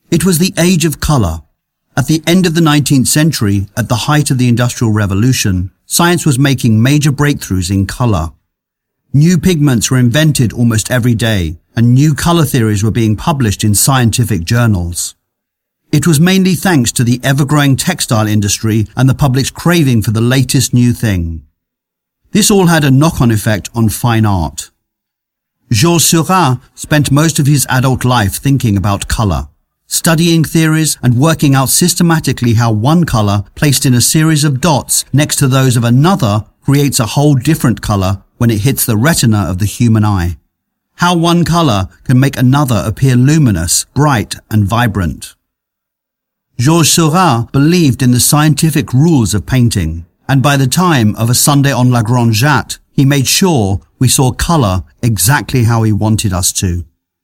It was the age of colour. At the end of the 19th century, at the height of the Industrial Revolution, science was making major breakthroughs in colour. New pigments were invented almost every day, and new colour theories were being published in scientific journals. It was mainly thanks to the ever-growing textile industry and the public's craving for the latest new thing. This all had a knock-on effect on fine art. Georges Seurat spent most of his adult life thinking about colour, studying theories and working out systematically how one colour placed in a series of dots next to those of another creates a whole different colour when it hits the retina of the human eye. How one colour can make another appear luminous, bright and vibrant. Georges Seurat believed in the scientific rules of painting, and by the time of A Sunday on La Grande Jatte, he made sure we saw colour exactly how he wanted us to.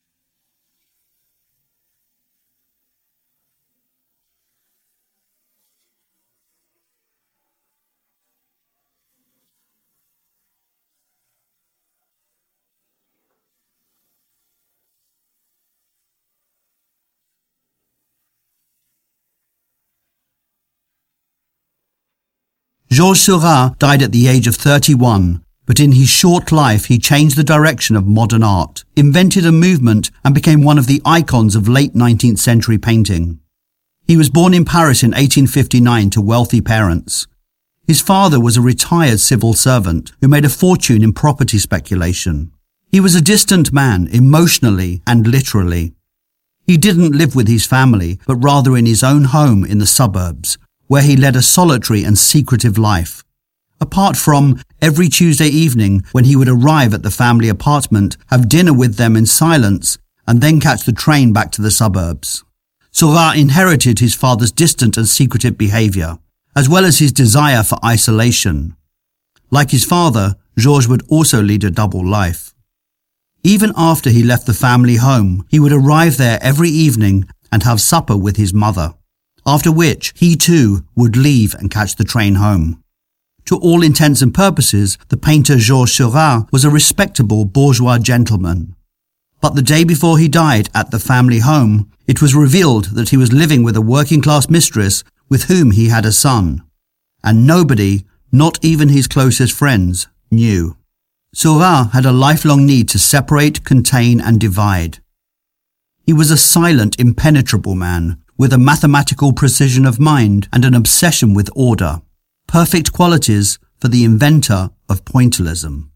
Georges Seurat died at the age of 31, but in his short life he changed the direction of modern art, invented a movement and became one of the icons of late 19th century painting. He was born in Paris in 1859 to wealthy parents. His father was a retired civil servant who made a fortune in property speculation. He was a distant man emotionally and literally. He didn't live with his family, but rather in his own home in the suburbs, where he led a solitary and secretive life. Apart from every Tuesday evening when he would arrive at the family apartment, have dinner with them in silence, and then catch the train back to the suburbs. Seurat inherited his father's distant and secretive behaviour, as well as his desire for isolation. Like his father, Georges would also lead a double life. Even after he left the family home, he would arrive there every evening and have supper with his mother, after which he too would leave and catch the train home. To all intents and purposes, the painter Georges Seurat was a respectable bourgeois gentleman. But the day before he died at the family home, it was revealed that he was living with a working-class mistress with whom he had a son. And nobody, not even his closest friends, knew. Seurat had a lifelong need to separate, contain and divide. He was a silent, impenetrable man, with a mathematical precision of mind and an obsession with order, perfect qualities for the inventor of pointillism.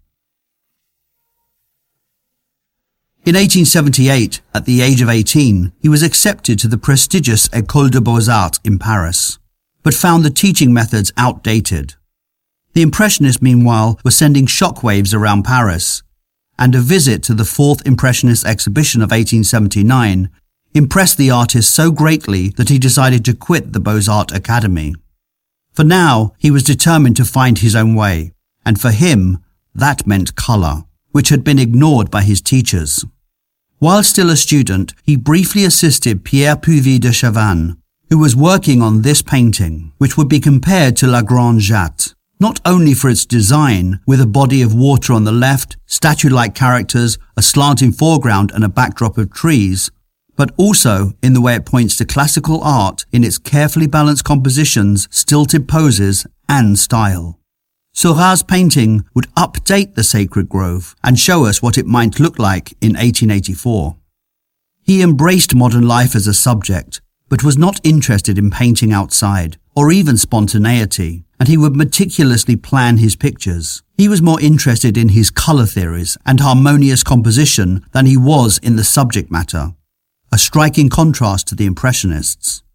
In 1878, at the age of 18, he was accepted to the prestigious École des Beaux-Arts in Paris, but found the teaching methods outdated. The Impressionists, meanwhile, were sending shockwaves around Paris, and a visit to the Fourth Impressionist exhibition of 1879 impressed the artist so greatly that he decided to quit the Beaux-Arts Academy. For now, he was determined to find his own way, and for him, that meant colour, which had been ignored by his teachers. While still a student, he briefly assisted Pierre Puvis de Chavannes, who was working on this painting, which would be compared to La Grande Jatte, not only for its design, with a body of water on the left, statue-like characters, a slanting foreground and a backdrop of trees, but also in the way it points to classical art in its carefully balanced compositions, stilted poses and style. Seurat's painting would update the Sacred Grove and show us what it might look like in 1884. He embraced modern life as a subject, but was not interested in painting outside, or even spontaneity, and he would meticulously plan his pictures. He was more interested in his colour theories and harmonious composition than he was in the subject matter, a striking contrast to the Impressionists.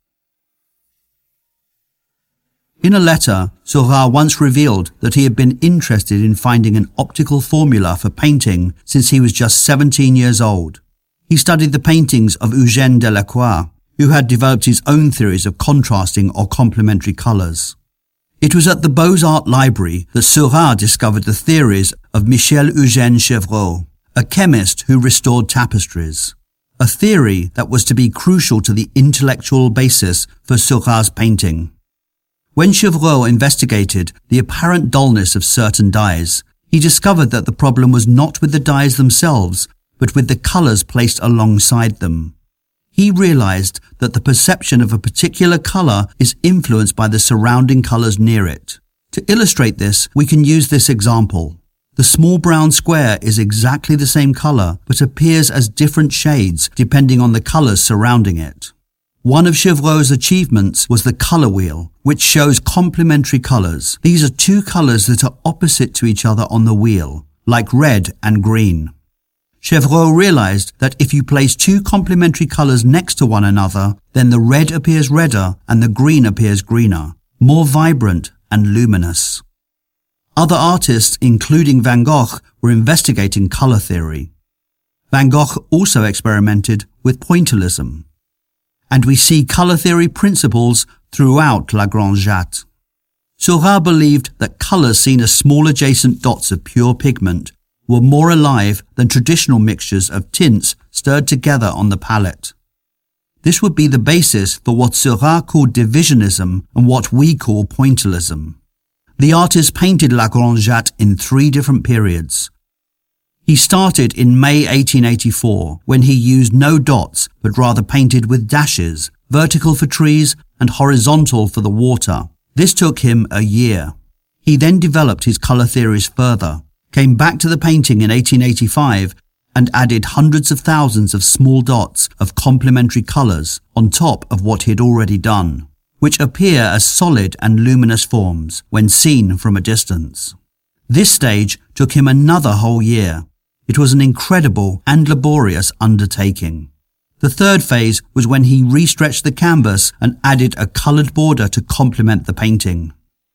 In a letter, Seurat once revealed that he had been interested in finding an optical formula for painting since he was just 17 years old. He studied the paintings of Eugène Delacroix, who had developed his own theories of contrasting or complementary colours. It was at the Beaux-Arts Library that Seurat discovered the theories of Michel-Eugène Chevreul, a chemist who restored tapestries, a theory that was to be crucial to the intellectual basis for Seurat's painting. When Chevreul investigated the apparent dullness of certain dyes, he discovered that the problem was not with the dyes themselves, but with the colours placed alongside them. He realized that the perception of a particular color is influenced by the surrounding colors near it. To illustrate this, we can use this example. The small brown square is exactly the same color, but appears as different shades depending on the colors surrounding it. One of Chevreul's achievements was the color wheel, which shows complementary colors. These are two colors that are opposite to each other on the wheel, like red and green. Chevreul realized that if you place two complementary colors next to one another, then the red appears redder and the green appears greener, more vibrant and luminous. Other artists, including Van Gogh, were investigating color theory. Van Gogh also experimented with pointillism. And we see color theory principles throughout La Grande Jatte. Seurat believed that colors seen as small adjacent dots of pure pigment were more alive than traditional mixtures of tints stirred together on the palette. This would be the basis for what Seurat called divisionism and what we call pointillism. The artist painted La Grande Jatte in 3 different periods. He started in May 1884 when he used no dots but rather painted with dashes, vertical for trees and horizontal for the water. This took him a year. He then developed his colour theories further, came back to the painting in 1885 and added hundreds of thousands of small dots of complementary colours on top of what he had already done, which appear as solid and luminous forms when seen from a distance. This stage took him another whole year. It was an incredible and laborious undertaking. The third phase was when he restretched the canvas and added a coloured border to complement the painting.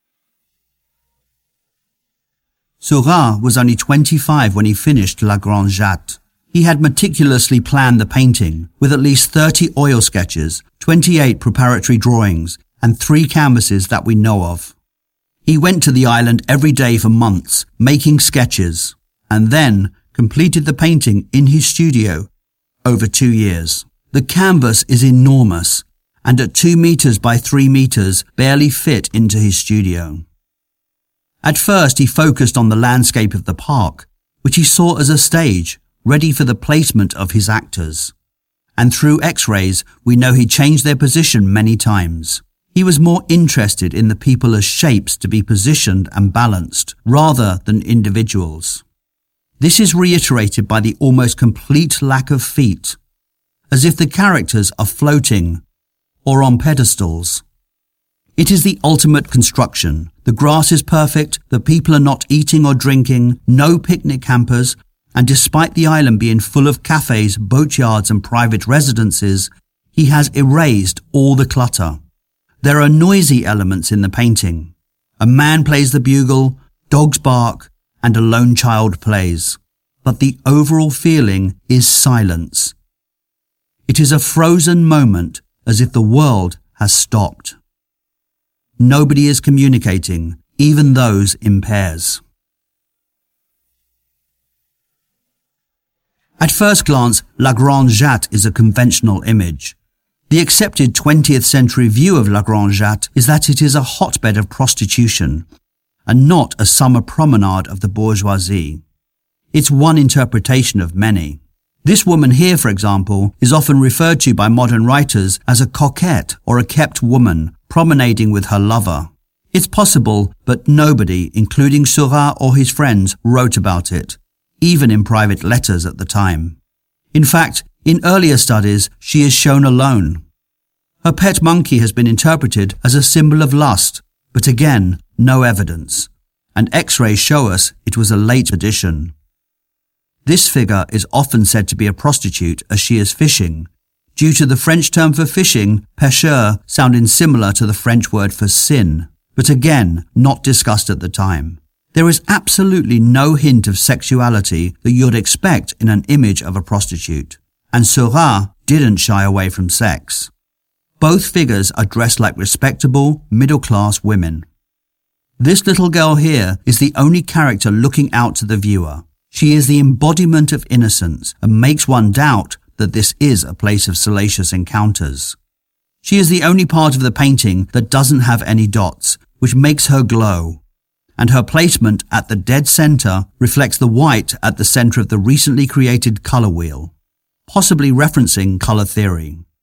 Seurat was only 25 when he finished La Grande Jatte. He had meticulously planned the painting, with at least 30 oil sketches, 28 preparatory drawings, and 3 canvases that we know of. He went to the island every day for months, making sketches, and then completed the painting in his studio over 2 years. The canvas is enormous, and at 2 meters by 3 meters barely fit into his studio. At first he focused on the landscape of the park, which he saw as a stage, ready for the placement of his actors. And through X-rays, we know he changed their position many times. He was more interested in the people as shapes to be positioned and balanced, rather than individuals. This is reiterated by the almost complete lack of feet, as if the characters are floating or on pedestals. It is the ultimate construction. The grass is perfect, the people are not eating or drinking, no picnic hampers, and despite the island being full of cafes, boatyards and private residences, he has erased all the clutter. There are noisy elements in the painting. A man plays the bugle, dogs bark, and a lone child plays. But the overall feeling is silence. It is a frozen moment, as if the world has stopped. Nobody is communicating, even those in pairs. At first glance, La Grande Jatte is a conventional image. The accepted 20th century view of La Grande Jatte is that it is a hotbed of prostitution, and not a summer promenade of the bourgeoisie. It's one interpretation of many. This woman here, for example, is often referred to by modern writers as a coquette or a kept woman promenading with her lover. It's possible, but nobody, including Seurat or his friends, wrote about it, even in private letters at the time. In fact, in earlier studies, she is shown alone. Her pet monkey has been interpreted as a symbol of lust, but again, no evidence, and X-rays show us it was a late addition. This figure is often said to be a prostitute as she is fishing, due to the French term for fishing, pêcheur, sounding similar to the French word for sin, but again, not discussed at the time. There is absolutely no hint of sexuality that you'd expect in an image of a prostitute, and Seurat didn't shy away from sex. Both figures are dressed like respectable, middle-class women. This little girl here is the only character looking out to the viewer. She is the embodiment of innocence and makes one doubt that this is a place of salacious encounters. She is the only part of the painting that doesn't have any dots, which makes her glow, and her placement at the dead center reflects the white at the center of the recently created color wheel, possibly referencing color theory.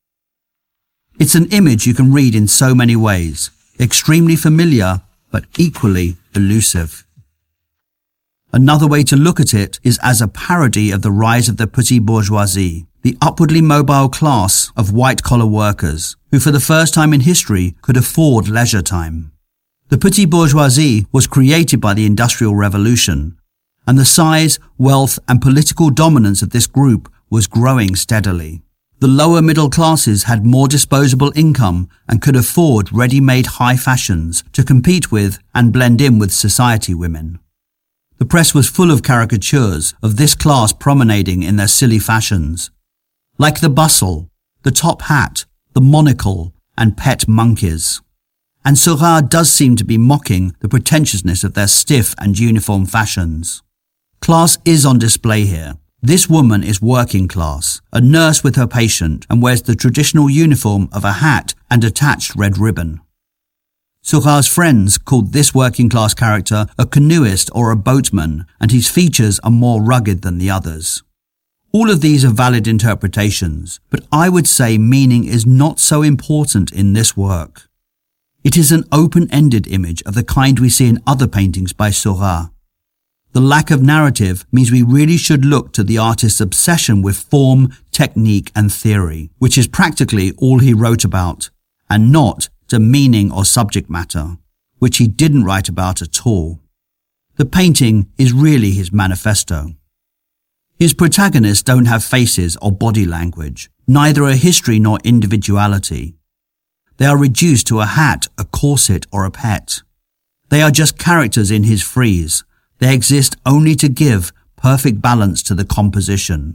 It's an image you can read in so many ways, extremely familiar, but equally elusive. Another way to look at it is as a parody of the rise of the petite bourgeoisie, the upwardly mobile class of white-collar workers, who for the first time in history could afford leisure time. The petite bourgeoisie was created by the Industrial Revolution, and the size, wealth, and political dominance of this group was growing steadily. The lower middle classes had more disposable income and could afford ready-made high fashions to compete with and blend in with society women. The press was full of caricatures of this class promenading in their silly fashions, like the bustle, the top hat, the monocle, and pet monkeys. And Seurat does seem to be mocking the pretentiousness of their stiff and uniform fashions. Class is on display here. This woman is working class, a nurse with her patient, and wears the traditional uniform of a hat and attached red ribbon. Seurat's friends called this working class character a canoeist or a boatman, and his features are more rugged than the others. All of these are valid interpretations, but I would say meaning is not so important in this work. It is an open-ended image of the kind we see in other paintings by Seurat. The lack of narrative means we really should look to the artist's obsession with form, technique, and theory, which is practically all he wrote about, and not to meaning or subject matter, which he didn't write about at all. The painting is really his manifesto. His protagonists don't have faces or body language, neither a history nor individuality. They are reduced to a hat, a corset, or a pet. They are just characters in his frieze. They exist only to give perfect balance to the composition.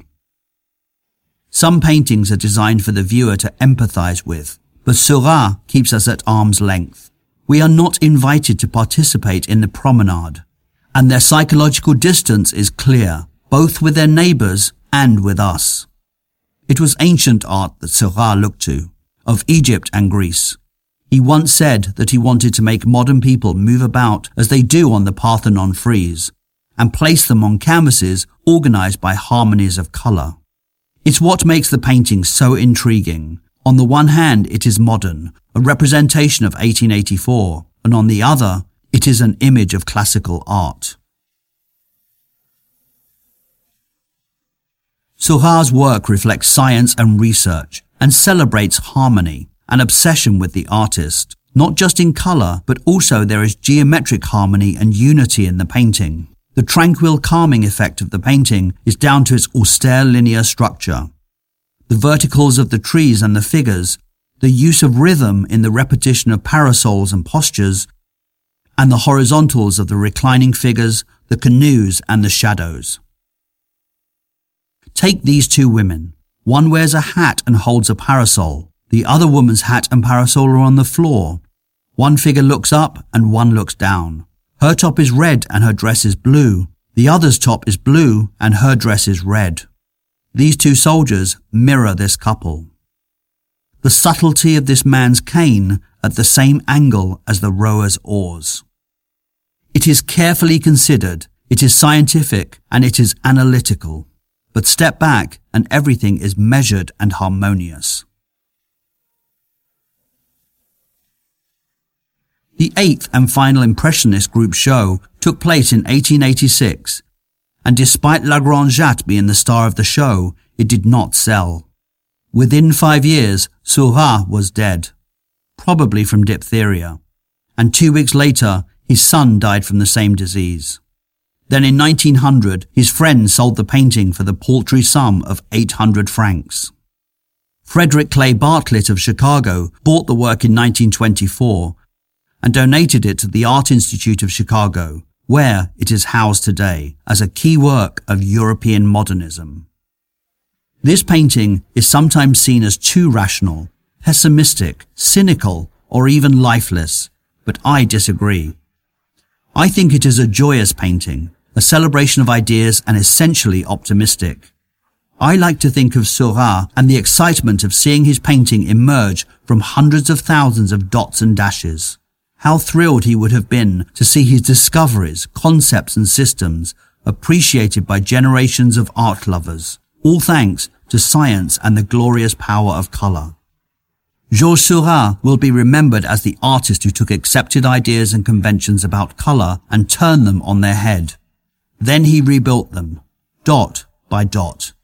Some paintings are designed for the viewer to empathize with, but Seurat keeps us at arm's length. We are not invited to participate in the promenade, and their psychological distance is clear, both with their neighbors and with us. It was ancient art that Seurat looked to, of Egypt and Greece. He once said that he wanted to make modern people move about as they do on the Parthenon frieze, and place them on canvases organized by harmonies of color. It's what makes the painting so intriguing. On the one hand, it is modern, a representation of 1884, and on the other, it is an image of classical art. Seurat's work reflects science and research, and celebrates harmony, an obsession with the artist. Not just in color, but also there is geometric harmony and unity in the painting. The tranquil calming effect of the painting is down to its austere linear structure. The verticals of the trees and the figures, the use of rhythm in the repetition of parasols and postures, and the horizontals of the reclining figures, the canoes and the shadows. Take these two women. One wears a hat and holds a parasol. The other woman's hat and parasol are on the floor. One figure looks up and one looks down. Her top is red and her dress is blue. The other's top is blue and her dress is red. These two soldiers mirror this couple. The subtlety of this man's cane at the same angle as the rower's oars. It is carefully considered, it is scientific, and it is analytical. But step back and everything is measured and harmonious. The eighth and final Impressionist group show took place in 1886, and despite La Grande Jatte being the star of the show, it did not sell. Within 5 years, Seurat was dead, probably from diphtheria, and 2 weeks later, his son died from the same disease. Then in 1900, his friend sold the painting for the paltry sum of 800 francs. Frederick Clay Bartlett of Chicago bought the work in 1924 and donated it to the Art Institute of Chicago, where it is housed today as a key work of European modernism. This painting is sometimes seen as too rational, pessimistic, cynical, or even lifeless, but I disagree. I think it is a joyous painting, a celebration of ideas and essentially optimistic. I like to think of Seurat and the excitement of seeing his painting emerge from hundreds of thousands of dots and dashes. How thrilled he would have been to see his discoveries, concepts and systems appreciated by generations of art lovers, all thanks to science and the glorious power of color. Georges Seurat will be remembered as the artist who took accepted ideas and conventions about colour and turned them on their head. Then he rebuilt them, dot by dot.